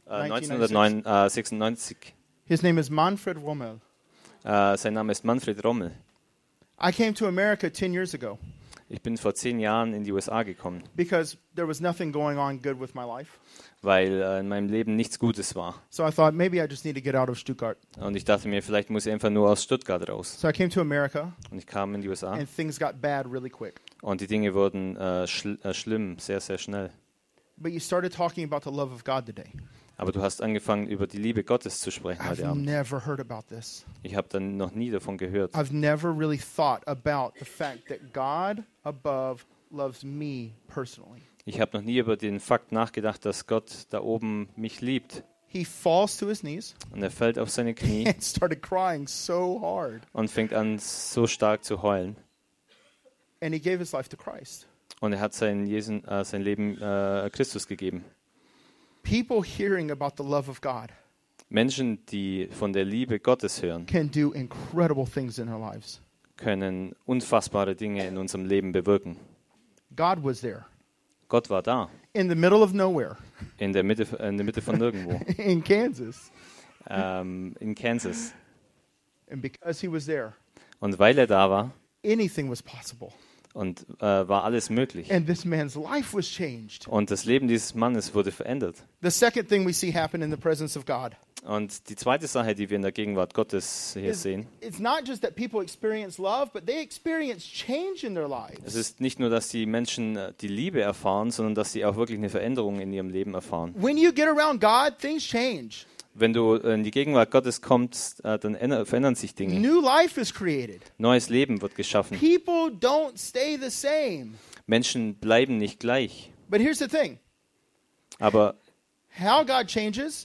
1996. 1996. His name is Manfred Rommel. Sein Name ist Manfred Rommel. I came to America 10 years ago Ich bin vor 10 Jahren in die USA gekommen, because there was nothing going on good with my life. weil in meinem Leben nichts Gutes war. So I thought maybe I just need to get out of Stuttgart. Und ich dachte mir, vielleicht muss ich einfach nur aus Stuttgart raus. So I came to America Und ich kam in die USA and things got bad really quick. und die Dinge wurden schlimm, sehr, sehr schnell. But you started talking about the love of God today. Aber du hast angefangen, über die Liebe Gottes zu sprechen heute I've Abend. never heard about this. Ich habe dann noch nie davon gehört. I've never really thought about the fact that God above loves me personally. Ich habe noch nie über den Fakt nachgedacht, dass Gott da oben mich liebt. He falls to his knees Und er fällt auf seine Knie and started crying so hard. und fängt an, so stark zu heulen. And he gave his life to Christ. Und er hat sein Leben Christus gegeben. People hearing about the love of God Menschen, die von der Liebe Gottes hören, can do incredible things in their lives. können unfassbare Dinge in unserem Leben bewirken. God was there Gott war da, in the middle of nowhere in der Mitte von nirgendwo, in Kansas. in Kansas. And because he was there, Und weil er da war, anything was possible. und war alles möglich. And this man's life was changed. Und das Leben dieses Mannes wurde verändert. The second thing we see happen in the presence of God Und die zweite Sache, die wir in der Gegenwart Gottes hier is sehen, it's not just that people experience love, but they experience change in their es lives. ist nicht nur, dass die Menschen die Liebe erfahren, sondern dass sie auch wirklich eine Veränderung in ihrem Leben erfahren. When you get around God, things change. Wenn du in die Gegenwart Gottes kommst, dann verändern sich Dinge. New life is created. Neues Leben wird geschaffen. People don't stay the same. Menschen bleiben nicht gleich. But here's the thing. Aber, How God changes,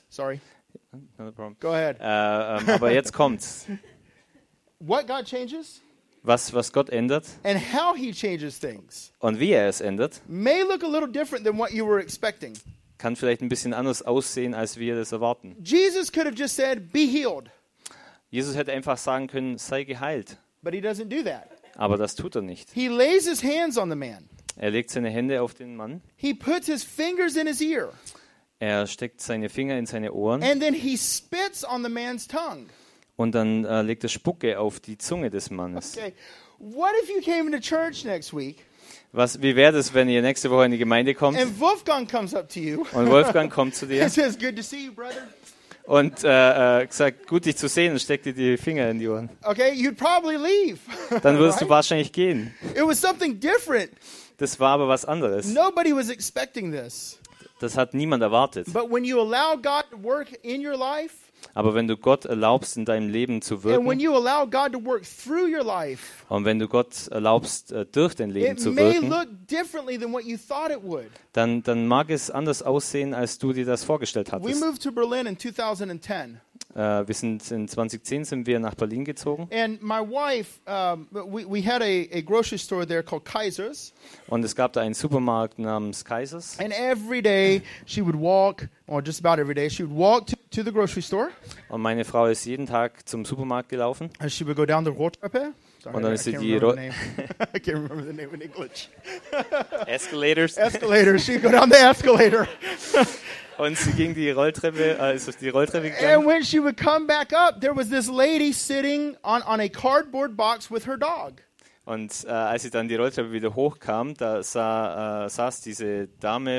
go ahead. aber jetzt kommt's. What God changes Was Gott ändert and how he changes things und wie er es ändert, may look a little different than what you were expecting. kann vielleicht ein bisschen anders aussehen, als wir das erwarten. Jesus could have just said, be healed. Jesus hätte einfach sagen können, sei geheilt. But he doesn't do that. Aber das tut er nicht. He lays his hands on the man. Er legt seine Hände auf den Mann, He puts his fingers in his ear. er steckt seine Finger in seine Ohren And then he spits on the man's tongue. und dann legt er Spucke auf die Zunge des Mannes. Okay. What if you came into church next week Wie wäre das, wenn ihr nächste Woche in die Gemeinde kommt and Wolfgang comes up to you und Wolfgang kommt zu dir and says, good to see you, brother? und sagt, gut dich zu sehen, und steckt dir die Finger in die Ohren. Okay, you'd probably leave. Dann würdest du Right? wahrscheinlich gehen. It was something different. Das war aber was anderes. Nobody was expecting this. Das hat niemand erwartet. But when you allow God to work in your life, Aber wenn du Gott erlaubst, in deinem Leben zu and when wirken, you allow God to work through your life, und wenn du Gott erlaubst, durch dein Leben it zu may wirken, look differently than what you thought it would. dann mag es anders aussehen, als du dir das vorgestellt We hattest. moved to Berlin in 2010. In 2010 sind wir nach Berlin gezogen And my wife, we had a grocery store there called Kaiser's. und es gab da einen Supermarkt namens Kaisers. And every day she would walk, or just about every day, she would walk to the grocery store. Und meine Frau ist jeden Tag zum Supermarkt gelaufen. And she would go down the Rolltreppe. Sorry, Und dann I ist sie can't die remember the name. I can't remember the name in English. Escalators. Escalator. She'd go down the escalator. Und sie ging die Rolltreppe, ist auf die Rolltreppe And gegangen. when she would come back up, there was this lady sitting on a cardboard box with her dog. Und als sie dann die Rolltreppe wieder hochkam, da saß diese Dame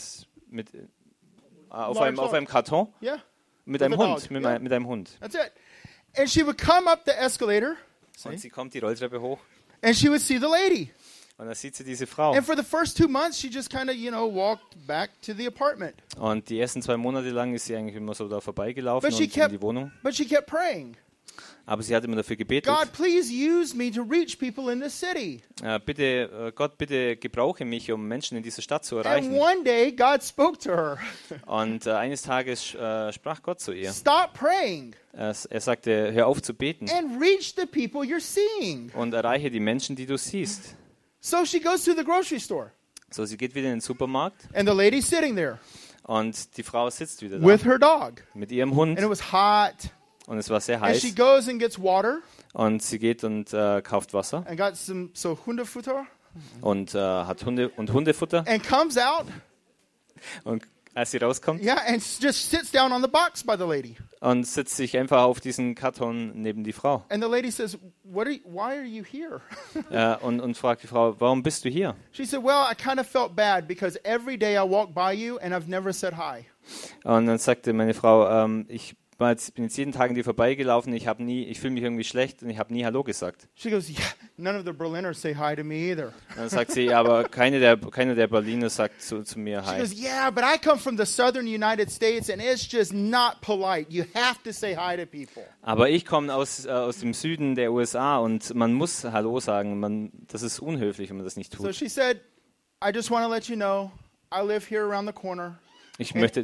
auf einem Karton Yeah. mit With einem a Hund. dog, Mit, yeah. mit einem Hund. That's it. And she would come up the escalator, Und sie kommt die Rolltreppe hoch and she would see the lady. und da sieht sie diese Frau. And for the first 2 months, she just kind of, walked back to the apartment. Und die ersten 2 Monate lang ist sie eigentlich immer so da vorbeigelaufen But she und in die Wohnung. kept praying. Aber sie hat immer dafür gebetet. God, please use me to reach people in this city. Gott, bitte gebrauche mich, um Menschen in dieser Stadt zu And erreichen. one day, God spoke to her. Und eines Tages sprach Gott zu ihr. Stop praying Er sagte, hör auf zu beten and reach the people you're seeing. und erreiche die Menschen, die du siehst. So she goes to the grocery store, So, sie geht wieder in den Supermarkt and the lady's sitting there und die Frau sitzt wieder da with her dog. mit ihrem Hund And it was hot. und es war sehr And she heiß. goes and gets water Und sie geht und kauft Wasser and got some Hundefutter und hat Hundefutter. and comes out, Und als sie rauskommt and just sits down on the box by the lady. und setzt sich einfach auf diesen Karton neben die Frau And the lady says, why are you here? und fragt die Frau, warum bist du hier? She said, well, I kind of felt bad because every day I walk by you and I've never said hi. Und dann sagte meine Frau, ich bin jetzt jeden Tag an dir vorbeigelaufen, ich fühle mich irgendwie schlecht und ich habe nie Hallo gesagt. She goes, yeah, none of the Berliners say hi to me either. Und dann sagt sie, ja, aber keiner der Berliner sagt zu mir She Hi. goes, yeah, but I come from the southern United States and it's just not polite. You have to say hi to people. Aber ich komme aus dem Süden der USA und man muss Hallo sagen. Das ist unhöflich, wenn man das nicht So tut. she said, I just want to let you know, I live here around the corner. Ich möchte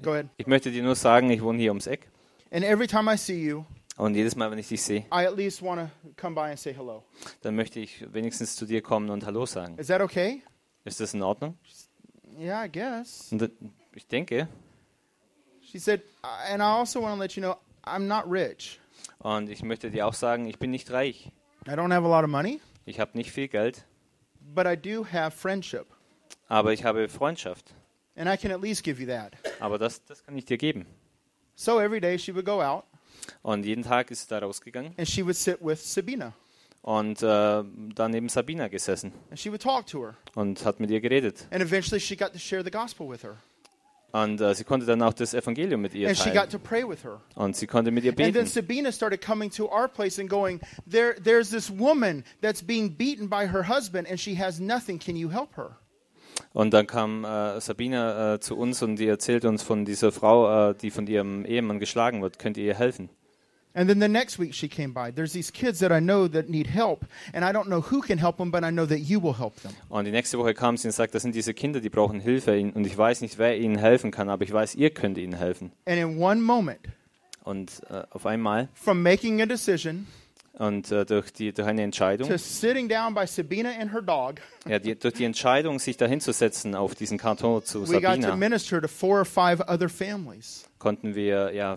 dir nur sagen, ich wohne hier ums Eck. And every time I see you, Und jedes Mal, wenn ich dich sehe, I at least want to come by and say hello. dann möchte ich wenigstens zu dir kommen und Hallo sagen. Is that okay? Ist das in Ordnung? Yeah, I guess. Und ich denke. She said, and I also want to let you know, I'm not rich. Und ich möchte dir auch sagen, ich bin nicht reich. I don't have a lot of money, Ich habe nicht viel Geld, but I do have friendship. aber ich habe Freundschaft. And I can at least give you that. Aber das kann ich dir geben. So every day she would go out Und jeden Tag ist sie da rausgegangen and she would sit with Sabina und da neben Sabina gesessen and she would talk to her. und hat mit ihr geredet. And eventually she got to share the gospel with her. Und sie konnte dann auch das Evangelium mit ihr And she got teilen. to pray with her. Und sie konnte mit ihr And then beten. Sabina started coming to our place and going, there's this woman that's being beaten by her husband and she has nothing. Can you help her? Und dann kam Sabina zu uns und die erzählt uns von dieser Frau, die von ihrem Ehemann geschlagen wird. Könnt ihr ihr helfen? And then the next week she came by. There's these kids that I know that need help, and I don't know who can help them, but I know that you will help them. Und die nächste Woche kam sie und sagt, das sind diese Kinder, die brauchen Hilfe. Und ich weiß nicht, wer ihnen helfen kann, aber ich weiß, ihr könnt ihnen helfen. And in one moment, Und auf einmal from making a decision und durch eine Entscheidung, to sitting down by Sabina and her dog, durch die Entscheidung, sich da hinzusetzen auf diesen Karton zu we got to Sabina, minister to 4 or 5 other families. konnten wir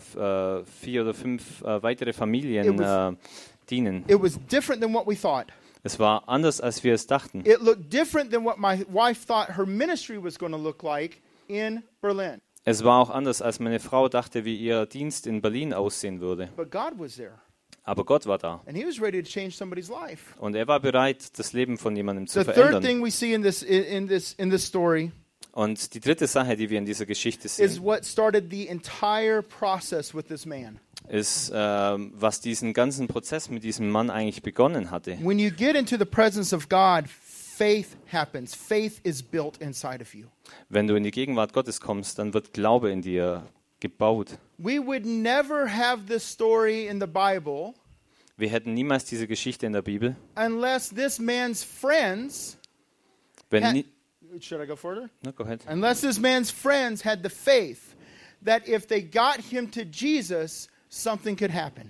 4 oder 5 weitere Familien dienen. It was different than what we thought. Es war anders, als wir es dachten. It looked different than what my wife thought her ministry was going to look like in Berlin. Es war auch anders, als meine Frau dachte, wie ihr Dienst in Berlin aussehen würde. But God was there, Aber Gott war da. and He was ready to change somebody's life. Und er war bereit, das Leben von jemandem zu The third verändern. thing we see in this story Und die dritte Sache, die wir in dieser Geschichte is sehen, what started the entire process with this man. ist, was diesen ganzen Prozess mit diesem Mann eigentlich begonnen hatte. When you get into the presence of God, faith happens. Faith is built inside of you. Wenn du in die Gegenwart Gottes kommst, dann wird Glaube in dir gebaut. We would never have this story in the Bible Wir hätten niemals diese Geschichte in der Bibel, unless this man's friends wenn nie, should I go further? no, go ahead. Unless this man's friends had the faith that if they got him to Jesus, something could happen.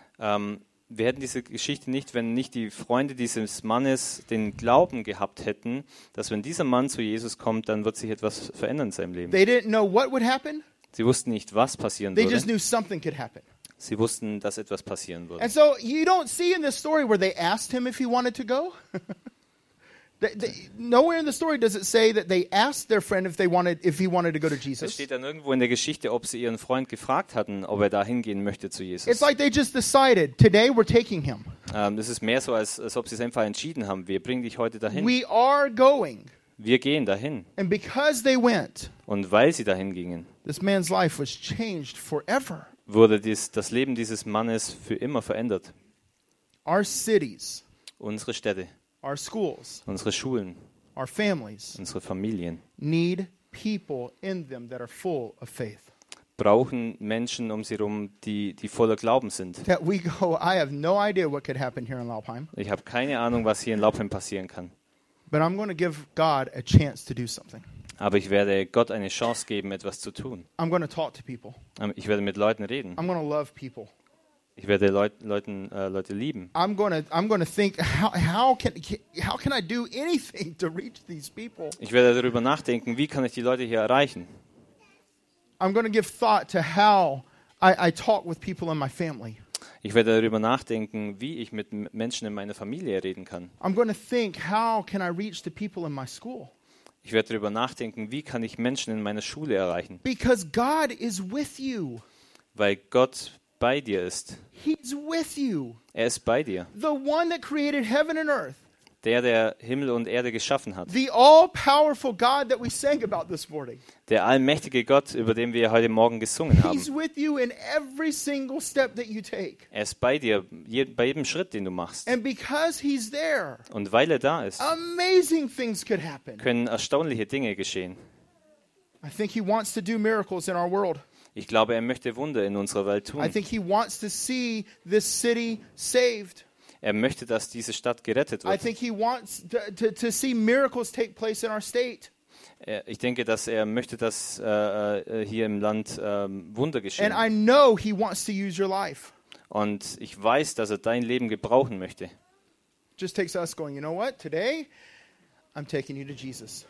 Wir hätten diese Geschichte nicht, wenn nicht die Freunde dieses Mannes den Glauben gehabt hätten, dass wenn dieser Mann zu Jesus kommt, dann wird sich etwas verändern in seinem Leben. They didn't know what would happen. Sie wussten nicht, was passieren They just würde. knew something could happen. Sie wussten, dass etwas passieren würde. And so you don't see in this story where they asked him if he wanted to go. Nowhere in the story does it say that they asked their friend if he wanted to go to Es Jesus. steht dann irgendwo in der Geschichte, ob sie ihren Freund gefragt hatten, ob er da hingehen möchte zu Jesus. It's like they just decided, today we're taking him. Das ist mehr so, als ob sie es einfach entschieden haben. Wir bringen dich heute dahin. We are going. Wir gehen dahin. And because they went, Und weil sie dahin gingen, this man's life was changed forever. wurde das Leben dieses Mannes für immer verändert. Our cities, Unsere Städte, our schools, unsere Schulen, our families unsere Familien need people in them that are full of faith. brauchen Menschen um sie herum, die voller Glauben sind. That we go, I have no idea what could happen here in Laupheim, Ich habe keine Ahnung, was hier in Laupheim passieren kann. but I'm going to give God a chance to do something. Aber ich werde Gott eine Chance geben, etwas zu tun. I'm going to talk to people. Ich werde mit Leuten reden. I'm going to love people. Ich werde Leute lieben. I'm going to think, how can I do anything to reach these people? Ich werde darüber nachdenken, wie kann ich die Leute hier erreichen. I'm going to give thought to how I talk with people in my family. Ich werde darüber nachdenken, wie ich mit Menschen in meiner Familie reden kann. I'm going to think, how can I reach the people in my school? Ich werde darüber nachdenken, wie kann ich Menschen in meiner Schule erreichen. Because God is with you. Weil Gott bei dir ist. He's with you. Er ist bei dir. The one that created heaven and earth. Der Himmel und Erde geschaffen hat. The all-powerful God that we sang about this morning. Der allmächtige Gott, über den wir heute Morgen gesungen haben. He's with you in every single step that you take. Er ist bei dir, bei jedem Schritt, den du machst. And because he's there, Und weil er da ist, amazing things could happen. können erstaunliche Dinge geschehen. I think he wants to do miracles in our world. Ich glaube, er möchte Wunder in unserer Welt I tun. think he wants to see this city saved. Er möchte, dass diese Stadt gerettet I wird. think he wants to see miracles take place in our state. Ich denke, dass er möchte, dass hier im Land Wunder And geschehen. I know he wants to use your life. Und ich weiß, dass er dein Leben gebrauchen möchte. Just takes us going, you know what? Today, I'm taking you to Jesus.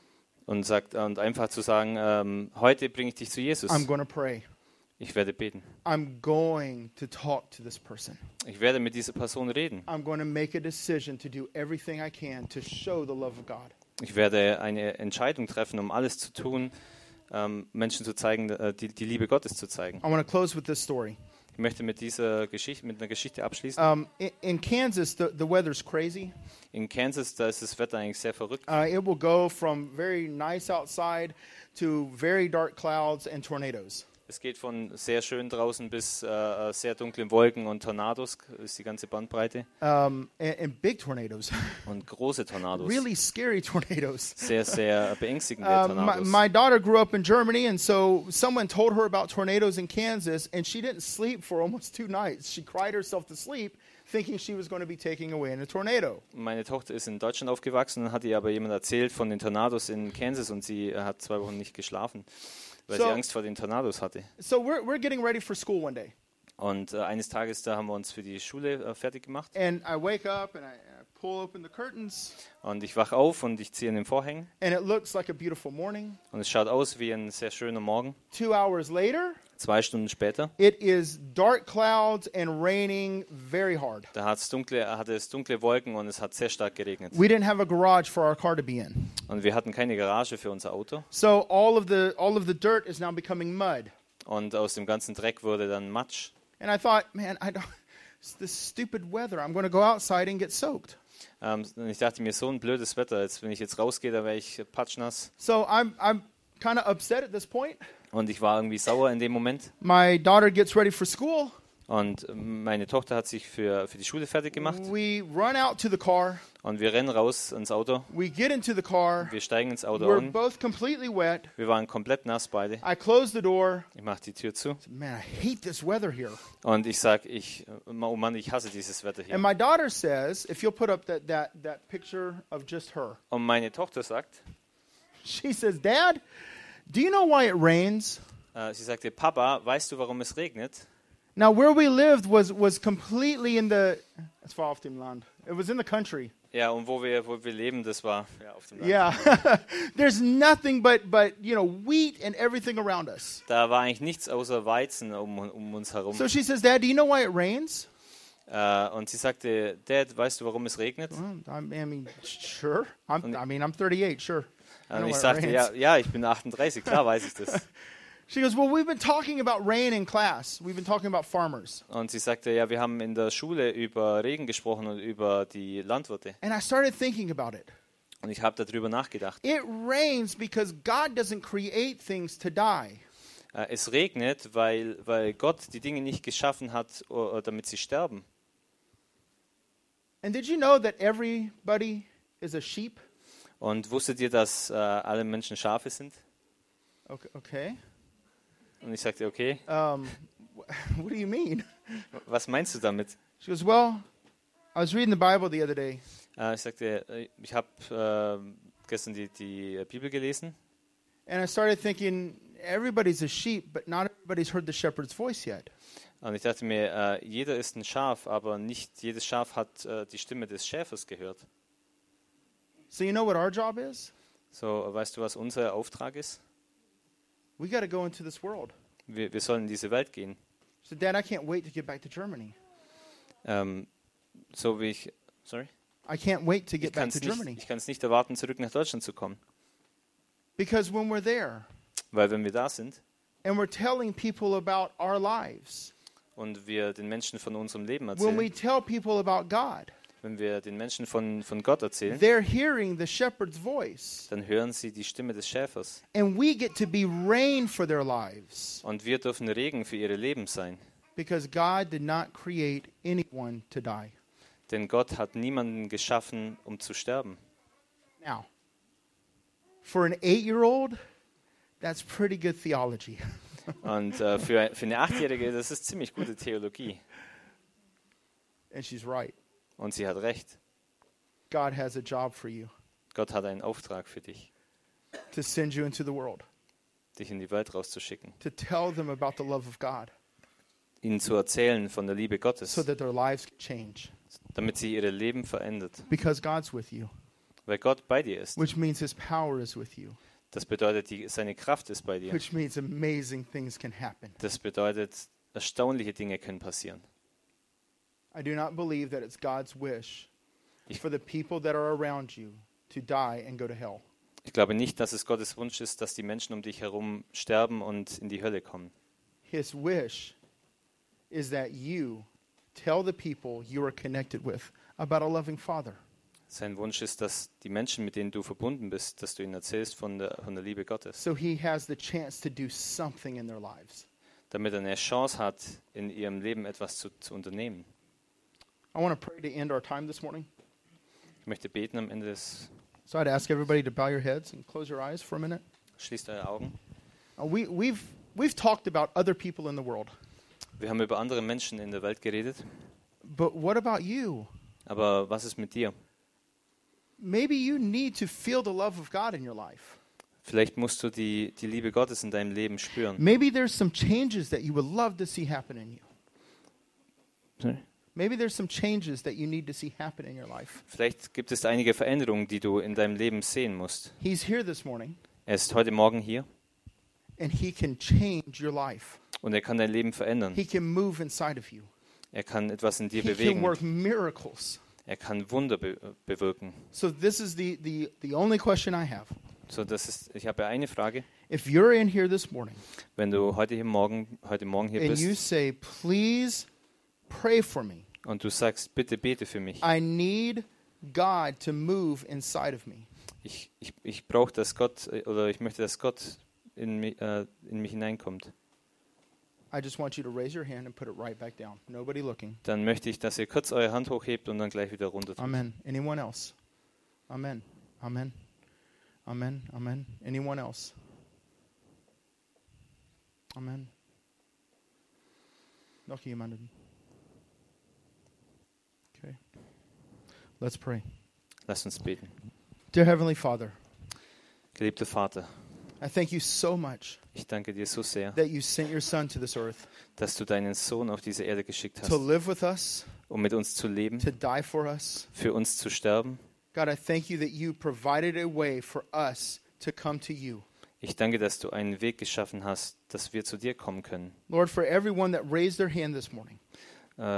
Und einfach zu sagen, heute bringe ich dich zu Jesus. I'm going to pray. Ich werde beten. I'm going to talk to this person. Ich werde mit dieser Person reden. I'm going to make a decision to do everything I can to show the love of God. Ich werde eine Entscheidung treffen, um alles zu tun, Menschen zu zeigen, die Liebe Gottes zu zeigen. I want to close with this story. Ich möchte mit einer Geschichte abschließen. In Kansas, the weather's crazy. In Kansas, da ist das Wetter eigentlich sehr verrückt. It will go from very nice outside to very dark clouds and tornadoes. Es geht von sehr schön draußen bis sehr dunklen Wolken und Tornados, ist die ganze Bandbreite. And big tornadoes. Und große Tornados. Really scary tornadoes. Sehr, sehr beängstigende Tornados. My daughter grew up in Germany, and so someone told her about tornadoes in Kansas, and she didn't sleep for almost 2 nights. She cried herself to sleep, thinking she was going to be taken away in a tornado. Meine Tochter ist in Deutschland aufgewachsen, dann hat ihr aber jemand erzählt von den Tornados in Kansas und sie hat 2 Wochen nicht geschlafen, weil sie Angst vor den Tornados hatte. So we're getting ready for school one day. Und eines Tages, da haben wir uns für die Schule fertig gemacht. And I wake up and I pull open the curtains. Und ich wache auf und ich ziehe in den Vorhängen. And it looks like a beautiful morning. Und es schaut aus wie ein sehr schöner Morgen. 2 hours later, 2 Stunden später, it is dark clouds and raining very hard. da hatte es dunkle Wolken und es hat sehr stark geregnet. We didn't have a garage for our car to be in. Und wir hatten keine Garage für unser Auto. So all of the dirt is now becoming mud. Und aus dem ganzen Dreck wurde dann Matsch. And I thought, man, it's this stupid weather. I'm going to go outside and get soaked. Und ich dachte mir, so ein blödes Wetter. Wenn ich jetzt rausgehe, dann wäre ich patschnass. So I'm kind of upset at this point. Und ich war irgendwie sauer in dem Moment. My daughter gets ready for school. Und meine Tochter hat sich für die Schule fertig gemacht. We run out to the car. Und wir rennen raus ins Auto. We get into the car. Wir steigen ins Auto We're ein. both completely wet. Wir waren komplett nass beide. I close the door. Ich mache die Tür zu. Man, I hate this weather here. Und ich sage, oh Mann, ich hasse dieses Wetter hier. And my daughter says, if you'll put up that picture of just her. Und meine Tochter sagt, She says, Dad, do you know why it rains? sie sagte, Papa, weißt du, warum es regnet? Now, where we lived was completely in the. It's far off dem Land. It was in the country. Ja, und wo wir leben, das war auf dem Land. Yeah, there's nothing but wheat and everything around us. Da war eigentlich nichts außer Weizen um uns herum. So she says, Dad, do you know why it rains? Und sie sagte, Dad, weißt du, warum es regnet? Well, I mean, sure. I'm 38, sure. I Und know ich why it sagte, rains. ja, ich bin 38, klar weiß ich das. She goes, well, we've been talking about rain in class. We've been talking about farmers. Und sie sagte, ja, wir haben in der Schule über Regen gesprochen und über die Landwirte. And I started thinking about it. Und ich habe darüber nachgedacht. It rains because God doesn't create things to die. Es regnet, weil Gott die Dinge nicht geschaffen hat, damit sie sterben. And did you know that everybody is a sheep? Und wusstet ihr, dass alle Menschen Schafe sind? Okay. Und ich sagte, okay, What do you mean? was meinst du damit? She goes, well, I was reading the Bible the other day, Ich sagte, ich habe gestern die Bibel gelesen. and I started thinking, everybody's a sheep, but not everybody's heard the shepherd's voice yet. Und ich dachte mir, jeder ist ein Schaf, aber nicht jedes Schaf hat die Stimme des Schäfers gehört. So you know what our job is? So, weißt du, was unser Auftrag ist? We got to go into this world. Wir sollen in diese Welt gehen. So, Dad, I can't wait to get back to Germany. So wie ich, sorry? I can't wait to Ich get kann back to Germany. es nicht erwarten, zurück nach Deutschland zu kommen. Because when we're there Weil wenn wir da sind and we're telling people about our lives, und wir den Menschen von unserem Leben when we erzählen, tell people about God, wenn wir den Menschen von Gott erzählen, they're hearing the shepherd's voice. dann hören sie die Stimme des Schäfers. And we get to be rain for their lives Und wir dürfen Regen für ihre Leben sein. because God did not create anyone to die. Denn Gott hat niemanden geschaffen, um zu sterben. Now, for an 8-year-old, that's pretty good theology. Und für eine Achtjährige, das ist ziemlich gute Theologie. And she's right. Und sie hat recht. God has a job for you Gott hat einen Auftrag für dich, to send you into the world, dich in die Welt rauszuschicken, to tell them about the love of God ihnen zu erzählen von der Liebe so Gottes, that their lives can change damit sie ihre Leben verändert. because God's with you, Weil Gott bei dir ist. which means His power is with you, Das bedeutet, seine Kraft ist bei dir. which means amazing things can happen. Das bedeutet, erstaunliche Dinge können passieren. I do not believe that it's God's wish Ich- for the people that are around you to die and go to hell. Ich glaube nicht, dass es Gottes Wunsch ist, dass die Menschen um dich herum sterben und in die Hölle kommen. His wish is that you tell the people you are connected with about a loving Father. Sein Wunsch ist, dass die Menschen, mit denen du verbunden bist, dass du ihnen erzählst von der Liebe Gottes, So He has the chance to do something in their lives. damit er eine Chance hat, in ihrem Leben etwas zu unternehmen. I want to pray to end our time this morning. Ich möchte beten am Ende des. So I'd ask everybody to bow your heads and close your eyes for a minute. Schließt eure Augen. We've talked about other people in the world, Wir haben über andere Menschen in der Welt geredet, but what about you? aber was ist mit dir? Maybe you need to feel the love of God in your life. Vielleicht musst du die Liebe Gottes in deinem Leben spüren. Maybe there's some changes that you would love to see happen in you. Sorry? Maybe there's some changes that you need to see happen in your life. Vielleicht gibt es einige Veränderungen, die du in deinem Leben sehen musst. He's here this morning, Er ist heute Morgen hier and He can change your life. und er kann dein Leben verändern. He can move inside of you. Er kann etwas in dir He can bewegen. work miracles. Er kann Wunder bewirken. So this is the only question I have. So, ich habe eine Frage. If you're in here this morning Wenn du heute Morgen hier and you bist say, please pray for me. und du sagst, bitte bete für mich. I need God to move inside of me. Ich brauche, dass Gott, oder ich möchte, dass Gott in mich hineinkommt. I just want you to raise your hand and put it right back down. Nobody looking. Dann möchte ich, dass ihr kurz eure Hand hochhebt und dann gleich wieder runter tut. Amen. Anyone else? Amen. Amen. Amen. Amen. Anyone else? Amen. Noch jemanden? Okay. Let's pray. Lasst uns beten. Dear Heavenly Father, Geliebter Vater, I thank you so much ich danke dir so sehr, that you sent your Son to this earth dass du deinen Sohn auf diese Erde geschickt to hast, live with us, um mit uns zu leben, to die for us. für uns zu sterben. God, I thank you that you provided a way for us to come to you. Ich danke, dass du einen Weg geschaffen hast, dass wir zu dir kommen können. Lord, for everyone that raised their hand this morning,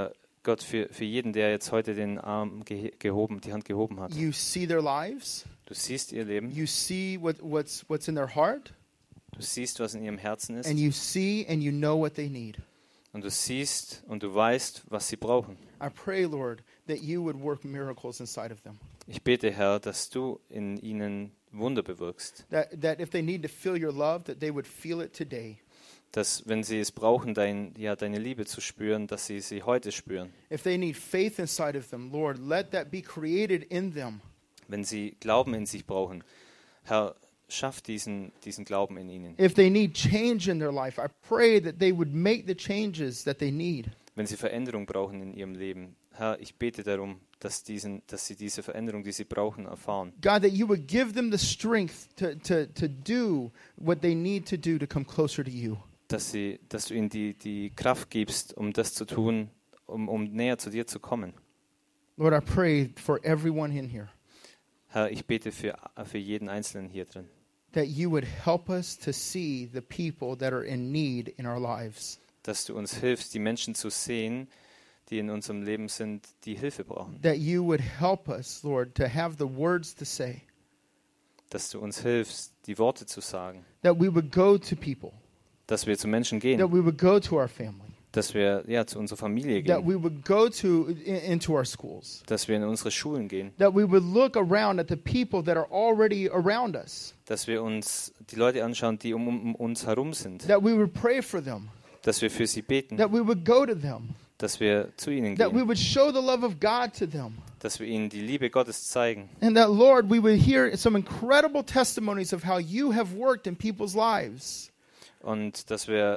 Gott, für jeden, der jetzt heute den Arm die Hand gehoben hat. You see their lives. Du siehst ihr Leben, You see what's in their heart. du siehst, was in ihrem Herzen ist, And you see and you know what they need. und du siehst und du weißt, was sie brauchen. I pray, Lord, that you would work miracles inside of them. Ich bete, Herr, dass du in ihnen Wunder bewirkst, That if they need to feel your love, that they would feel it today. dass, wenn sie es brauchen, deine Liebe zu spüren, dass sie heute spüren. If they need faith inside of them, Lord, let that be created in them. Wenn sie Glauben in sich brauchen, Herr, schaff diesen Glauben in ihnen. If they need change in their life, I pray that they would make the changes that they need. Wenn sie Veränderung brauchen in ihrem Leben, Herr, ich bete darum, dass sie diese Veränderung, die sie brauchen, erfahren. God, that you would give them the strength to do what they need to do to come closer to you. Dass du ihnen die Kraft gibst, um das zu tun, um näher zu dir zu kommen. Lord, I pray for everyone in here Herr, ich bete für jeden Einzelnen hier drin, that you would help us to see the people that are in need in our lives. dass du uns hilfst, die Menschen zu sehen, die in unserem Leben sind, die Hilfe brauchen. That you would help us, Lord, to have the words to say. Dass du uns hilfst, die Worte zu sagen. That we would go to people. Dass wir zu Menschen That gehen. we would go to our family. Dass wir zu unserer Familie That gehen. we would go into our schools. Dass wir in unsere Schulen gehen. That we would look around at the people that are already around us. Dass wir uns die Leute anschauen, die um uns herum sind. That we would pray for them. Dass wir für sie beten. That we would go to them. Dass wir zu ihnen That we gehen. would show the love of God to them. Dass wir ihnen die Liebe Gottes zeigen. And that, Lord, we would hear some incredible testimonies of how you have worked in people's lives. Und dass wir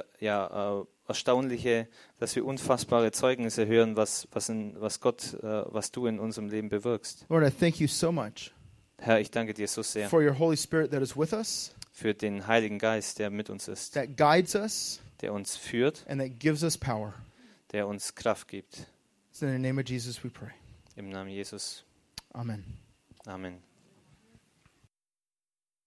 dass wir unfassbare Zeugnisse hören, was du in unserem Leben bewirkst. Lord, I thank you so much Herr, ich danke dir so sehr for your Holy Spirit that is with us, für den Heiligen Geist, der mit uns ist, that guides us, der uns führt, and that gives us power. der uns Kraft gibt. It's in the name of Jesus we pray. Im Namen Jesus. Amen. Amen.